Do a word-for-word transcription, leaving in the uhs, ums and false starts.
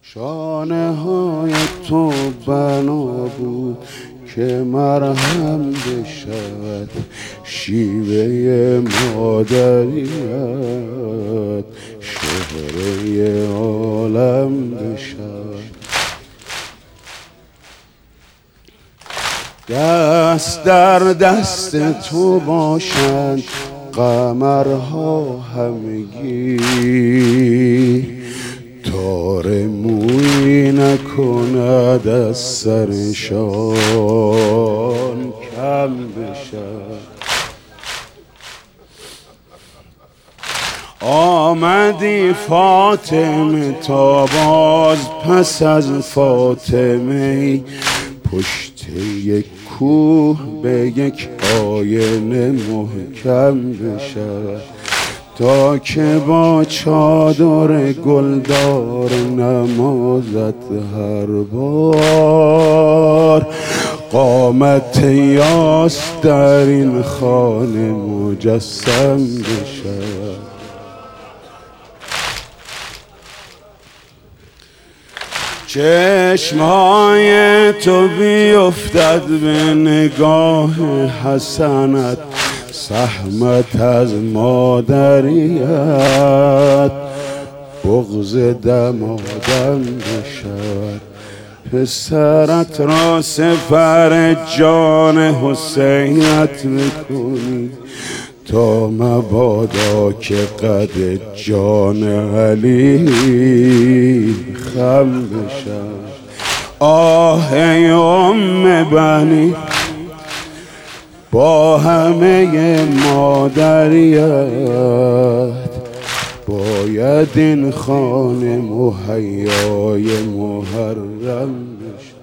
شانه های تو بنا بود که مرهم بشود، شیوه مادریت شهره عالم بشود. دست در دست تو باشند قمرها همگی، تار مویی نکند از سرشان کم بشد. آمدی فاطمه تا باز پس از فاطمه، پشت یک کوه به یک آینه محکم بشود، تا که با چادر گلدار نمازت هر بار قامت یاس در این خانه مجسم بشود. چشمهای تو بیفتد به نگاه حسنت، سهمت از مادریت بغض دمادم بشود. پسرت را سپر جان حسینت بکنی، تا مبادا که قد جان علی خم بشود. آه ای ام بنی با همه مادریت، باید این خانه مهیای محرم بشود.